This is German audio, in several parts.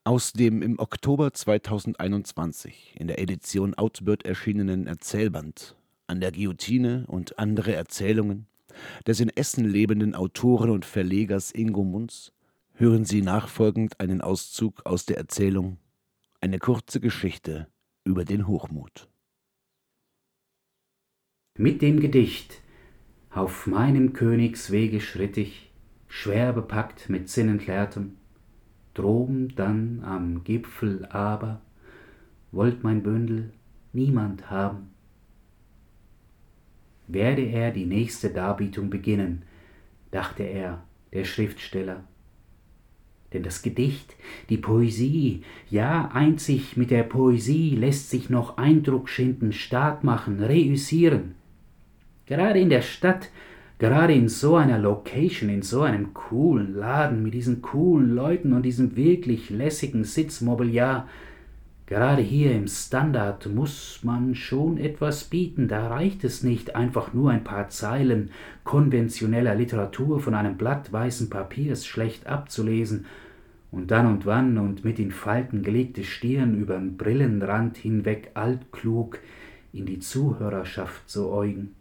Aus dem im Oktober 2021 in der Edition Outbird erschienenen Erzählband „An der Guillotine und andere Erzählungen“ des in Essen lebenden Autoren und Verlegers Ingo Munz hören Sie nachfolgend einen Auszug aus der Erzählung „Eine kurze Geschichte über den Hochmut“. Mit dem Gedicht auf meinem Königswege schritt ich, schwer bepackt mit Sinnentleertem. Droben dann am Gipfel aber wollt mein Bündel niemand haben. Werde er die nächste Darbietung beginnen, dachte er, der Schriftsteller. Denn das Gedicht, die Poesie, ja einzig mit der Poesie lässt sich noch Eindruck schinden, stark machen, reüssieren. Gerade in der Stadt, gerade in so einer Location, in so einem coolen Laden mit diesen coolen Leuten und diesem wirklich lässigen Sitzmobiliar, gerade hier im Standard muss man schon etwas bieten. Da reicht es nicht, einfach nur ein paar Zeilen konventioneller Literatur von einem Blatt weißen Papiers schlecht abzulesen und dann und wann und mit in Falten gelegte Stirn übern Brillenrand hinweg altklug in die Zuhörerschaft zu äugen.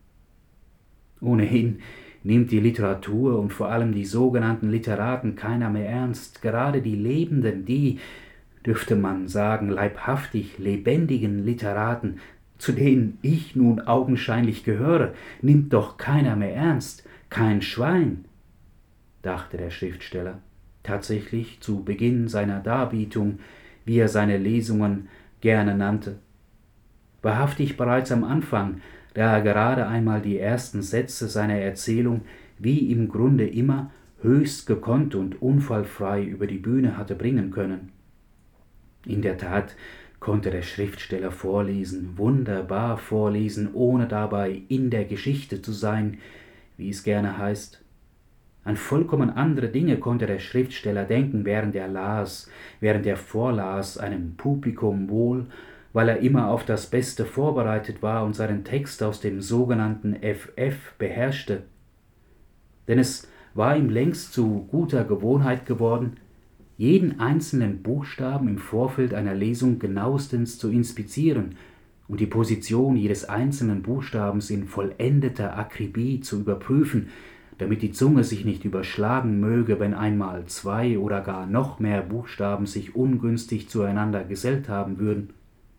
Ohnehin nimmt die Literatur und vor allem die sogenannten Literaten keiner mehr ernst. Gerade die lebenden, die, dürfte man sagen, leibhaftig lebendigen Literaten, zu denen ich nun augenscheinlich gehöre, nimmt doch keiner mehr ernst, kein Schwein, dachte der Schriftsteller, tatsächlich zu Beginn seiner Darbietung, wie er seine Lesungen gerne nannte. Wahrhaftig bereits am Anfang, da er gerade einmal die ersten Sätze seiner Erzählung wie im Grunde immer höchst gekonnt und unfallfrei über die Bühne hatte bringen können. In der Tat konnte der Schriftsteller vorlesen, wunderbar vorlesen, ohne dabei in der Geschichte zu sein, wie es gerne heißt. An vollkommen andere Dinge konnte der Schriftsteller denken, während er las, während er vorlas, einem Publikum wohl, weil er immer auf das Beste vorbereitet war und seinen Text aus dem sogenannten FF beherrschte. Denn es war ihm längst zu guter Gewohnheit geworden, jeden einzelnen Buchstaben im Vorfeld einer Lesung genauestens zu inspizieren und die Position jedes einzelnen Buchstabens in vollendeter Akribie zu überprüfen, damit die Zunge sich nicht überschlagen möge, wenn einmal zwei oder gar noch mehr Buchstaben sich ungünstig zueinander gesellt haben würden.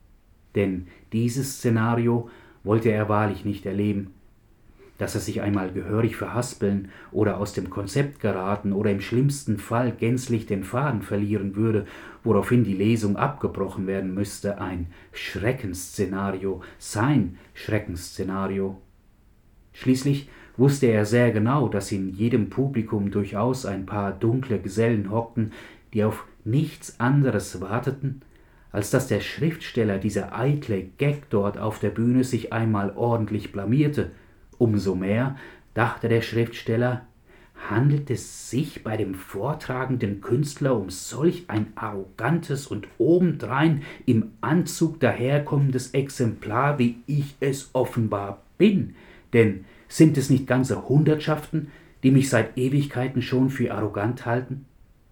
Denn dieses Szenario wollte er wahrlich nicht erleben, dass er sich einmal gehörig verhaspeln oder aus dem Konzept geraten oder im schlimmsten Fall gänzlich den Faden verlieren würde, woraufhin die Lesung abgebrochen werden müsste, ein Schreckensszenario, sein Schreckensszenario. Schließlich wusste er sehr genau, dass in jedem Publikum durchaus ein paar dunkle Gesellen hockten, die auf nichts anderes warteten, als dass der Schriftsteller, dieser eitle Gag dort auf der Bühne, sich einmal ordentlich blamierte. Umso mehr, dachte der Schriftsteller, handelt es sich bei dem vortragenden Künstler um solch ein arrogantes und obendrein im Anzug daherkommendes Exemplar, wie ich es offenbar bin. Denn sind es nicht ganze Hundertschaften, die mich seit Ewigkeiten schon für arrogant halten?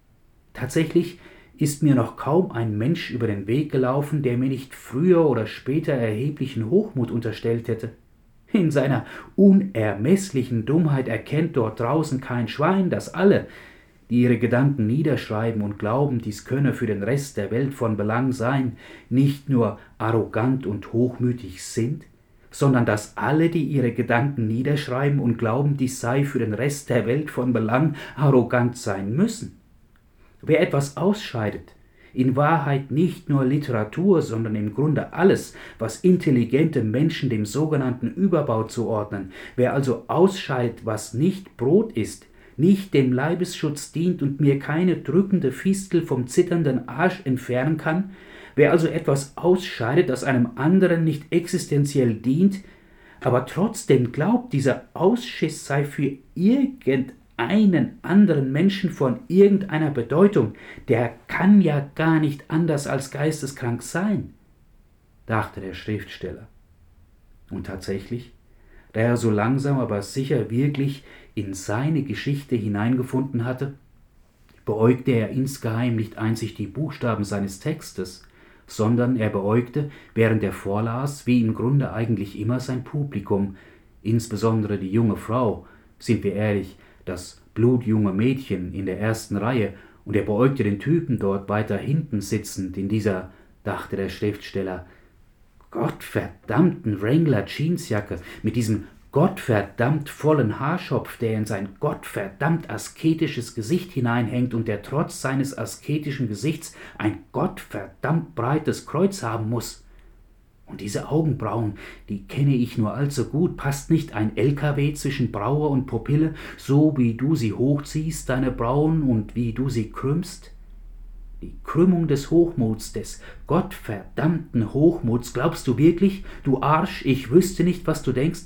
Tatsächlich ist mir noch kaum ein Mensch über den Weg gelaufen, der mir nicht früher oder später erheblichen Hochmut unterstellt hätte. In seiner unermesslichen Dummheit erkennt dort draußen kein Schwein, dass alle, die ihre Gedanken niederschreiben und glauben, dies könne für den Rest der Welt von Belang sein, nicht nur arrogant und hochmütig sind, sondern dass alle, die ihre Gedanken niederschreiben und glauben, dies sei für den Rest der Welt von Belang, arrogant sein müssen. Wer etwas ausscheidet, in Wahrheit nicht nur Literatur, sondern im Grunde alles, was intelligente Menschen dem sogenannten Überbau zuordnen, wer also ausscheidet, was nicht Brot ist, nicht dem Leibesschutz dient und mir keine drückende Fistel vom zitternden Arsch entfernen kann, wer also etwas ausscheidet, das einem anderen nicht existenziell dient, aber trotzdem glaubt, dieser Ausschiss sei für irgendeinen anderen Menschen von irgendeiner Bedeutung, der kann ja gar nicht anders als geisteskrank sein, dachte der Schriftsteller. Und tatsächlich, da er so langsam aber sicher wirklich in seine Geschichte hineingefunden hatte, beäugte er insgeheim nicht einzig die Buchstaben seines Textes, sondern er beäugte, während er vorlas, wie im Grunde eigentlich immer sein Publikum, insbesondere die junge Frau, sind wir ehrlich, das blutjunge Mädchen in der ersten Reihe, und er beäugte den Typen dort weiter hinten sitzend in dieser, dachte der Schriftsteller, gottverdammten Wrangler-Jeansjacke mit diesem gottverdammt vollen Haarschopf, der in sein gottverdammt asketisches Gesicht hineinhängt und der trotz seines asketischen Gesichts ein gottverdammt breites Kreuz haben muss. Und diese Augenbrauen, die kenne ich nur allzu gut. Passt nicht ein LKW zwischen Braue und Pupille, so wie du sie hochziehst, deine Brauen, und wie du sie krümmst? Die Krümmung des Hochmuts, des gottverdammten Hochmuts, glaubst du wirklich, du Arsch, ich wüsste nicht, was du denkst?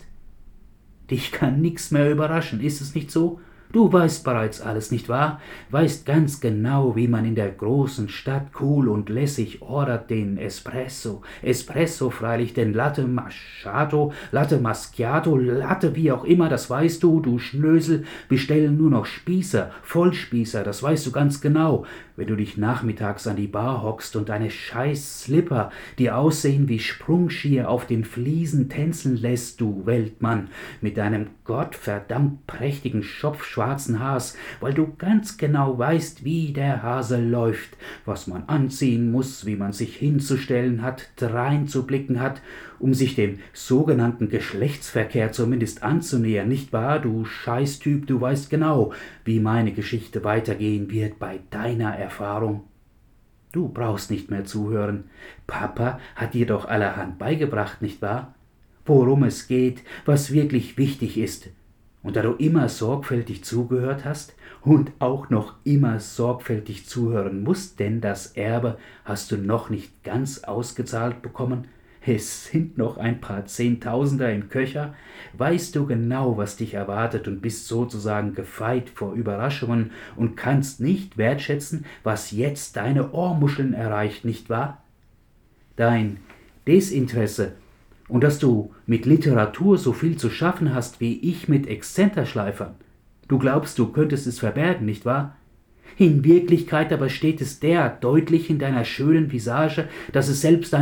Dich kann nix mehr überraschen, ist es nicht so? Du weißt bereits alles, nicht wahr? Weißt ganz genau, wie man in der großen Stadt cool und lässig ordert den Espresso. Espresso freilich, den Latte Macchiato, Latte Macchiato, Latte wie auch immer, das weißt du, du Schnösel, bestellen nur noch Spießer, Vollspießer, das weißt du ganz genau. Wenn du dich nachmittags an die Bar hockst und deine scheiß Slipper, die aussehen wie Sprungschier, auf den Fliesen tänzeln lässt, du Weltmann, mit deinem gottverdammt prächtigen Schopf schwarzen Haars, weil du ganz genau weißt, wie der Hase läuft, was man anziehen muss, wie man sich hinzustellen hat, dreinzublicken hat, um sich dem sogenannten Geschlechtsverkehr zumindest anzunähern, nicht wahr, du Scheißtyp, du weißt genau, wie meine Geschichte weitergehen wird bei deiner Erfahrung. Du brauchst nicht mehr zuhören. Papa hat dir doch allerhand beigebracht, nicht wahr? Worum es geht, was wirklich wichtig ist. Und da du immer sorgfältig zugehört hast und auch noch immer sorgfältig zuhören musst, denn das Erbe hast du noch nicht ganz ausgezahlt bekommen, es sind noch ein paar Zehntausender im Köcher, weißt du genau, was dich erwartet und bist sozusagen gefeit vor Überraschungen und kannst nicht wertschätzen, was jetzt deine Ohrmuscheln erreicht, nicht wahr? Dein Desinteresse und dass du mit Literatur so viel zu schaffen hast wie ich mit Exzenterschleifern. Du glaubst, du könntest es verbergen, nicht wahr? In Wirklichkeit aber steht es derart deutlich in deiner schönen Visage, dass es selbst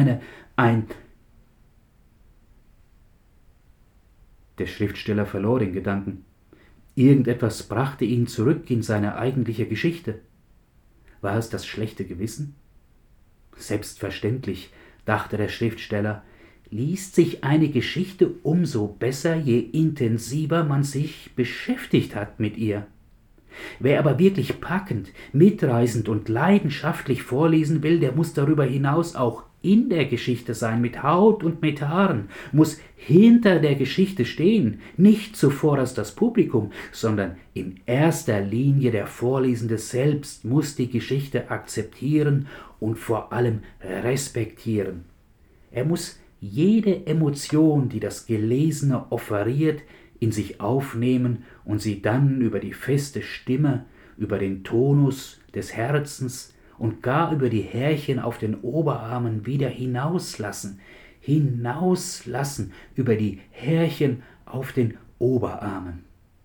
Der Schriftsteller verlor den Gedanken. Irgendetwas brachte ihn zurück in seine eigentliche Geschichte. War es das schlechte Gewissen? Selbstverständlich, dachte der Schriftsteller, liest sich eine Geschichte umso besser, je intensiver man sich beschäftigt hat mit ihr. Wer aber wirklich packend, mitreißend und leidenschaftlich vorlesen will, der muss darüber hinaus auch in der Geschichte sein, mit Haut und mit Haaren, muss hinter der Geschichte stehen, nicht zuvorderst das Publikum, sondern in erster Linie der Vorlesende selbst muss die Geschichte akzeptieren und vor allem respektieren. Er muss jede Emotion, die das Gelesene offeriert, in sich aufnehmen und sie dann über die feste Stimme, über den Tonus des Herzens und gar über die Härchen auf den Oberarmen wieder hinauslassen über die Härchen auf den Oberarmen.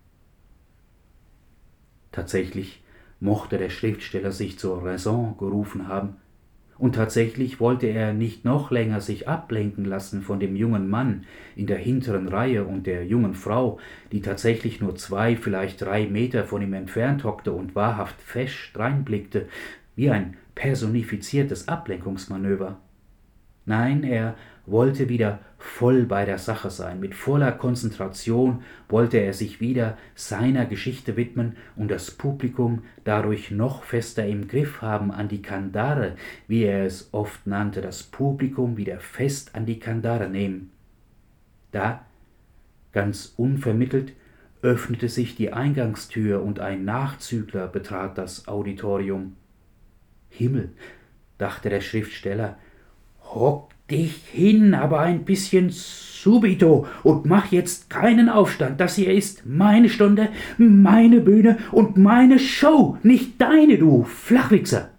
Tatsächlich mochte der Schriftsteller sich zur Raison gerufen haben, und tatsächlich wollte er nicht noch länger sich ablenken lassen von dem jungen Mann in der hinteren Reihe und der jungen Frau, die tatsächlich nur 2, vielleicht 3 Meter von ihm entfernt hockte und wahrhaft fesch dreinblickte, wie ein personifiziertes Ablenkungsmanöver. Nein, er wollte wieder voll bei der Sache sein, mit voller Konzentration wollte er sich wieder seiner Geschichte widmen und das Publikum dadurch noch fester im Griff haben an die Kandare, wie er es oft nannte, das Publikum wieder fest an die Kandare nehmen. Da, ganz unvermittelt, öffnete sich die Eingangstür und ein Nachzügler betrat das Auditorium. Himmel, dachte der Schriftsteller, hock dich hin, aber ein bisschen subito und mach jetzt keinen Aufstand. Das hier ist meine Stunde, meine Bühne und meine Show, nicht deine, du Flachwichser.